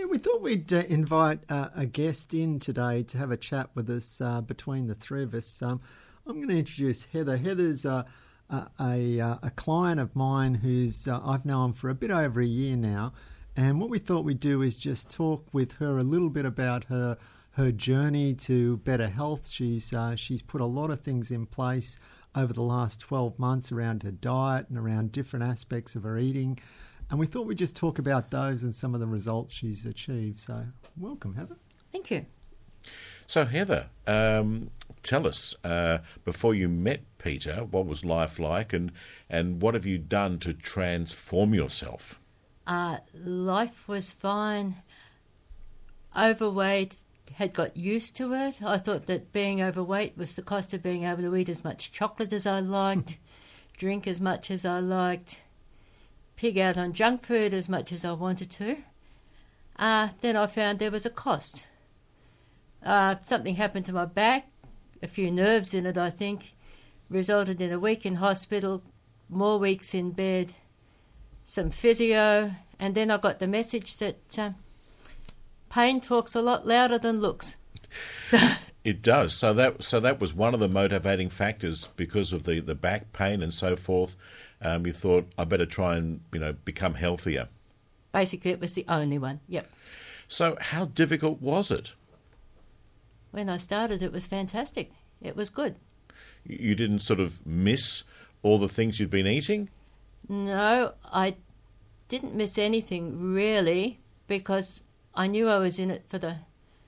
we thought we'd invite a guest in today to have a chat with us between the three of us. I'm going to introduce Heather. Heather's a client of mine who's I've known for a bit over a year now, and what we thought we'd do is just talk with her a little bit about her journey to better health. She's put a lot of things in place over the last 12 months around her diet and around different aspects of her eating. And we thought we'd just talk about those and some of the results she's achieved. So welcome, Heather. Thank you. So Heather, tell us, before you met Peter, what was life like and what have you done to transform yourself? Life was fine. Overweight, had got used to it. I thought that being overweight was the cost of being able to eat as much chocolate as I liked, drink as much as I liked, pig out on junk food as much as I wanted to. Then I found there was a cost. Something happened to my back, a few nerves in it, I think, resulted in a week in hospital, more weeks in bed, some physio, and then I got the message that pain talks a lot louder than looks. It does. So that was one of the motivating factors because of the back pain and so forth. You thought, I better try and become healthier. Basically, it was the only one. Yep. So how difficult was it? When I started, it was fantastic. It was good. You didn't sort of miss all the things you'd been eating? No, I didn't miss anything really because I knew I was in it for the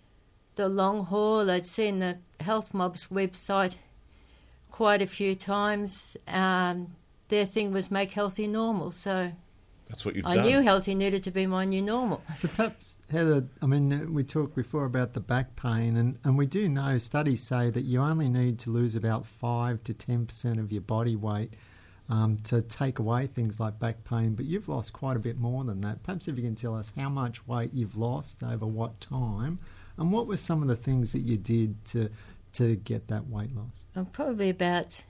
long haul. I'd seen the Health Mob's website quite a few times. Their thing was make healthy normal, so that's what you've done. I knew healthy needed to be my new normal. So perhaps, Heather, I mean, we talked before about the back pain, and we do know, studies say that you only need to lose about 5 to 10% of your body weight to take away things like back pain, but you've lost quite a bit more than that. Perhaps if you can tell us how much weight you've lost over what time, and what were some of the things that you did to get that weight loss? Probably about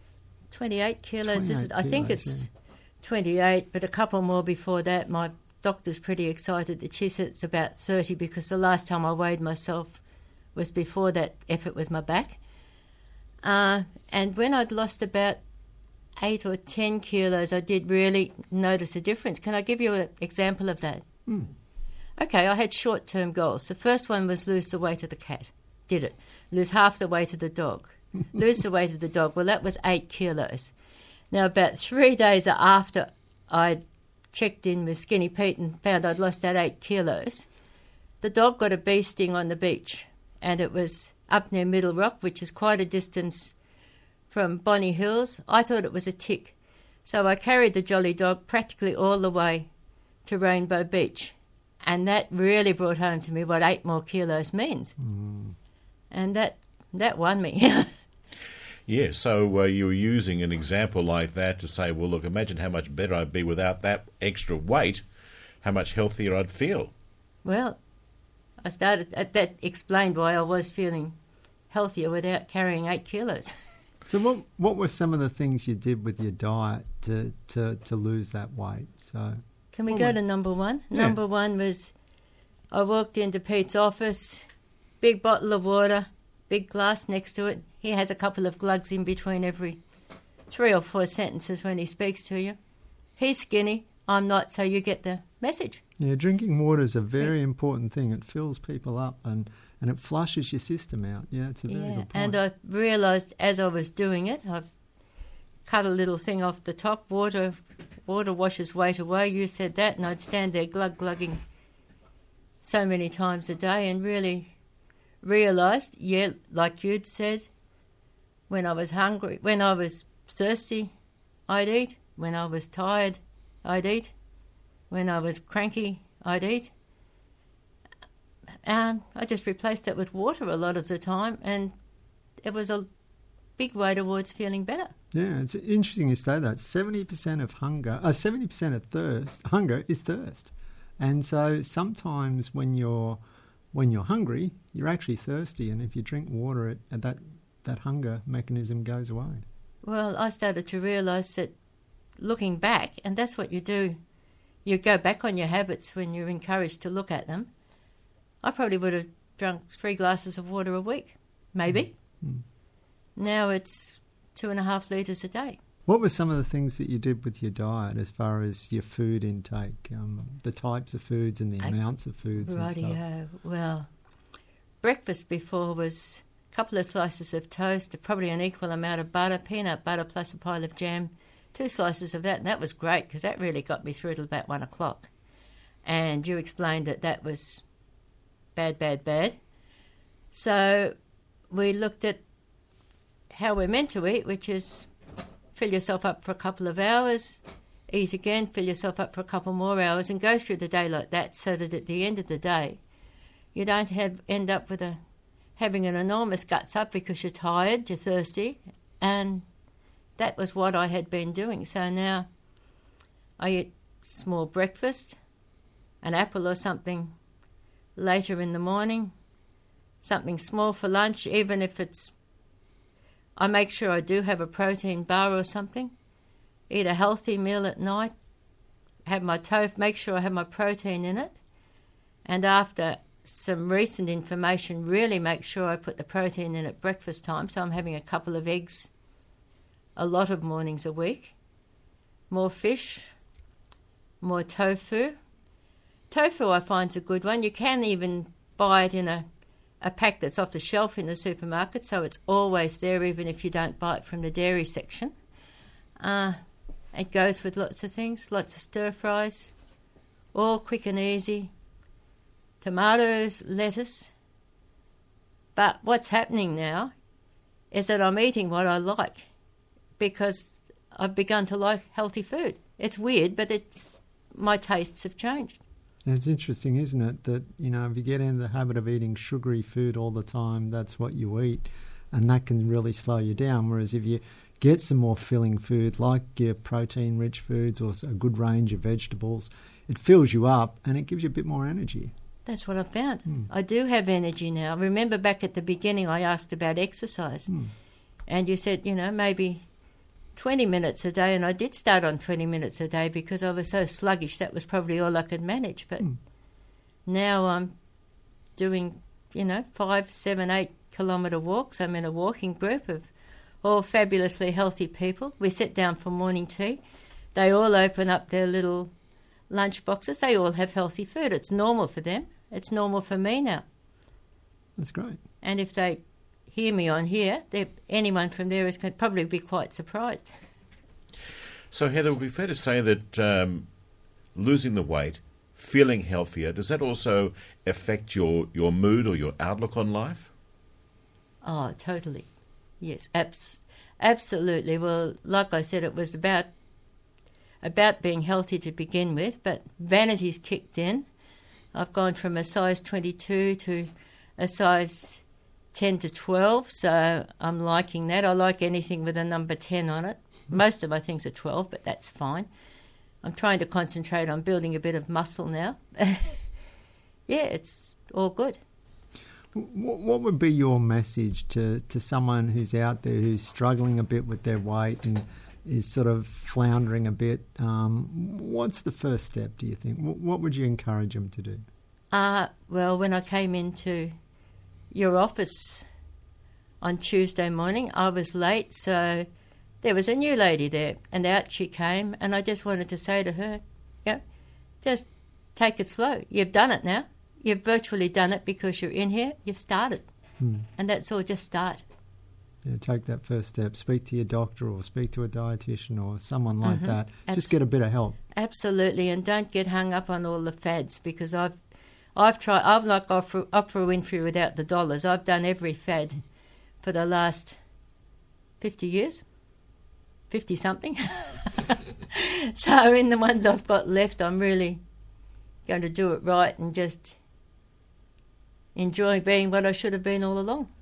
28 kilos. 28 I think it's 28, but a couple more before that. My doctor's pretty excited that she said it's about 30 because the last time I weighed myself was before that effort with my back. And when I'd lost about 8 or 10 kilos, I did really notice a difference. Can I give you an example of that? Okay, I had short-term goals. The first one was lose the weight of the cat. Did it. Lose half the weight of the dog. Lose the weight of the dog. Well, that was 8 kilos. Now, about 3 days after I checked in with Skinny Pete and found I'd lost that 8 kilos, the dog got a bee sting on the beach, and it was up near Middle Rock, which is quite a distance from Bonny Hills. I thought it was a tick. So I carried the jolly dog practically all the way to Rainbow Beach, and that really brought home to me what 8 more kilos means. And that won me. Yeah, so you were using an example like that to say, well, look, imagine how much better I'd be without that extra weight, how much healthier I'd feel. Well, that explained why I was feeling healthier without carrying 8 kilos. So what were some of the things you did with your diet to lose that weight? So can we go to number one? Yeah. Number one was I walked into Pete's office, big bottle of water, big glass next to it. He has a couple of glugs in between every 3 or 4 sentences when he speaks to you. He's skinny, I'm not, so you get the message. Yeah, drinking water is a very important thing. It fills people up and it flushes your system out. Yeah, it's a very good point. And I realised as I was doing it, I've cut a little thing off the top. Water washes weight away. You said that, and I'd stand there glugging so many times a day and really realised, like you'd said, when I was hungry, when I was thirsty, I'd eat. When I was tired, I'd eat. When I was cranky, I'd eat. I just replaced that with water a lot of the time, and it was a big way towards feeling better. Yeah, it's interesting you say that. 70% of hunger, 70% of hunger is thirst, and so sometimes when you're hungry, you're actually thirsty, and if you drink water, that hunger mechanism goes away. Well, I started to realise that looking back, and that's what you do, you go back on your habits when you're encouraged to look at them. I probably would have drunk 3 glasses of water a week, maybe. Now it's 2.5 litres a day. What were some of the things that you did with your diet as far as your food intake, the types of foods and the amounts of foods and stuff? Rightio. Well, breakfast before was a couple of slices of toast, probably an equal amount of butter, peanut butter plus a pile of jam, 2 slices of that, and that was great because that really got me through till about 1 o'clock. And you explained that was bad. So we looked at how we're meant to eat, which is fill yourself up for a couple of hours, eat again, fill yourself up for a couple more hours, and go through the day like that, so that at the end of the day you don't end up with having an enormous guts up because you're tired, you're thirsty, and that was what I had been doing. So now I eat small breakfast, an apple or something later in the morning, something small for lunch, even if I make sure I do have a protein bar or something, eat a healthy meal at night, have my toast, make sure I have my protein in it, and after some recent information, really make sure I put the protein in at breakfast time, so I'm having a couple of eggs a lot of mornings a week, more fish, more tofu. Tofu I find is a good one. You can even buy it in a pack that's off the shelf in the supermarket, so it's always there even if you don't buy it from the dairy section. It goes with lots of things, lots of stir-fries, all quick and easy. Tomatoes, lettuce. But what's happening now is that I'm eating what I like because I've begun to like healthy food. It's weird, but my tastes have changed. It's interesting, isn't it, that, if you get in the habit of eating sugary food all the time, that's what you eat, and that can really slow you down. Whereas if you get some more filling food, like your protein-rich foods or a good range of vegetables, it fills you up and it gives you a bit more energy. That's what I found. I do have energy now. Remember back at the beginning I asked about exercise, and you said, maybe 20 minutes a day, and I did start on 20 minutes a day because I was so sluggish that was probably all I could manage. But now I'm doing, 5, 7, 8 kilometre walks. I'm in a walking group of all fabulously healthy people. We sit down for morning tea. They all open up their little lunch boxes. They all have healthy food. It's normal for them. It's normal for me now. That's great. And if they hear me on here, anyone from there is going to probably be quite surprised. So, Heather, it would be fair to say that losing the weight, feeling healthier, does that also affect your mood or your outlook on life? Oh, totally. Yes, absolutely. Well, like I said, it was about being healthy to begin with, but vanity's kicked in. I've gone from a size 22 to a size 10 to 12, so I'm liking that. I like anything with a number 10 on it. Most of my things are 12, but that's fine. I'm trying to concentrate on building a bit of muscle now. Yeah, it's all good. What would be your message to someone who's out there who's struggling a bit with their weight and is sort of floundering a bit? What's the first step, do you think? What would you encourage them to do? Well, when I came into your office on Tuesday morning, I was late, so there was a new lady there, and out she came, and I just wanted to say to her, just take it slow. You've done it now. You've virtually done it because you're in here. You've started. And that's all, just start. Yeah, take that first step. Speak to your doctor or speak to a dietitian or someone like that. Just get a bit of help. Absolutely, and don't get hung up on all the fads, because I've tried. I'm like Oprah Winfrey without the dollars. I've done every fad for the last 50 years, 50-something. So in the ones I've got left, I'm really going to do it right and just enjoy being what I should have been all along.